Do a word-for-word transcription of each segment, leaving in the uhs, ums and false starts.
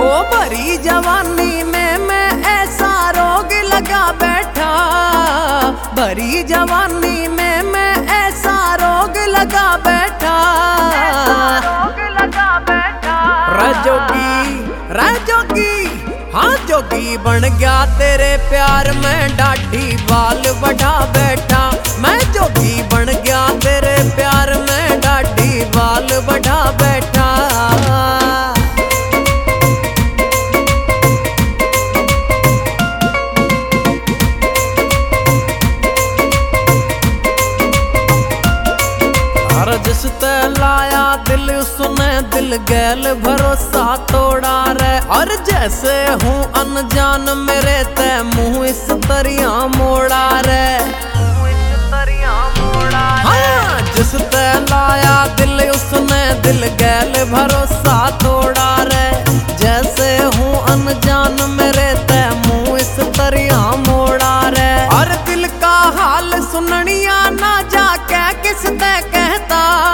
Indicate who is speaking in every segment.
Speaker 1: भरी जवानी में मैं ऐसा रोग लगा बैठा, भरी जवानी में मैं ऐसा रोग लगा बैठा, राजोगी राजोगी हाँ जोगी बन गया तेरे प्यार में डाढ़ी बाल बढ़ा बैठा, मैं जोगी बन गया तेरे प्यार में डाढ़ी बाल बढ़ा बैठा। जिस ते लाया दिल उसने दिल गैल भरोसा तोड़ा रे, और जैसे हूँ अनजान मेरे ते मुँह इस तरिया मोड़ा रे, हाँ जिस ते लाया दिल उसने दिल गैल भरोसा तोड़ा रे, जैसे हूँ अनजान मेरे ते मुँह इस तरिया मोड़ा रे, और दिल का हाल सुननिया ना जाके किस ते कहता,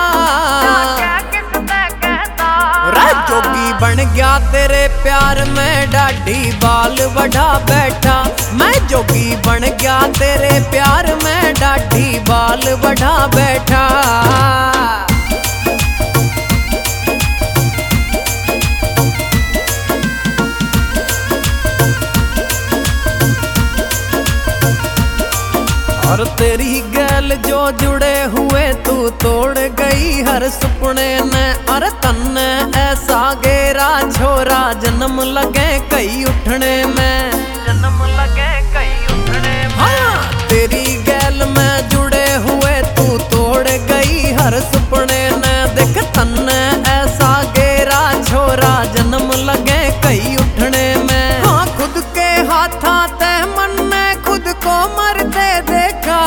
Speaker 1: जोगी बन गया तेरे प्यार में डाढ़ी बाल बढ़ा बैठा, मैं जोगी बन गया तेरे प्यार में डाढ़ी बाल बढ़ा बैठा। और तेरी गैल जो जुड़े हुए तू तोड़ गई हर सुपने में, और तन्ने ऐसा गेरा छोरा जन्म लगे कई उठने में, जन्म लगे कई उठने में, हाँ तेरी गैल में जुड़े हुए तू तोड़ गई हर सुपने में, देख तन्ने ऐसा गेरा छोरा जन्म लगे कई उठने में, हाँ खुद के हाथा ते मन ने खुद को मरते देखा,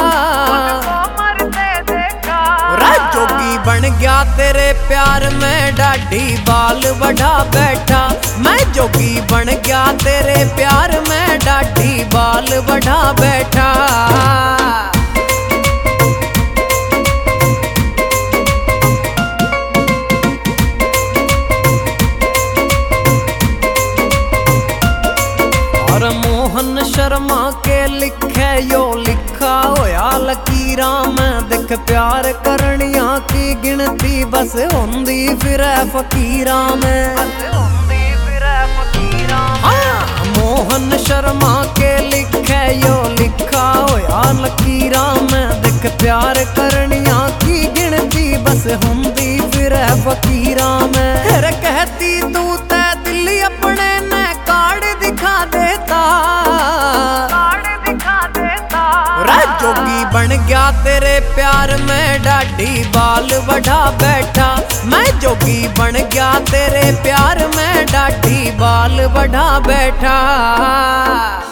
Speaker 1: जोगी बन गया तेरे प्यार में डाढ़ी बाल बढ़ा बैठा, मैं जोगी बन गया तेरे प्यार में डाढ़ी बाल बढ़ा बैठा। और मोहन शर्मा के लिखे यो लिखा होया लकीरा में, देख प्यार करनिया की गिनती बस होंदी फिरे फकीरा में, हाँ मोहन शर्मा के लिखे यो लिखा होया लकीरा में, देख प्यार करनिया की गिनती बस होंदी फिरे फकीरा में, फिर कहती तू ते दिल अपने ने कार्ड दिखा देता, जोगी बन गया तेरे प्यार में डाढ़ी बाल बढ़ा बैठा, मैं जोगी बन गया तेरे प्यार में डाढ़ी बाल बढ़ा बैठा।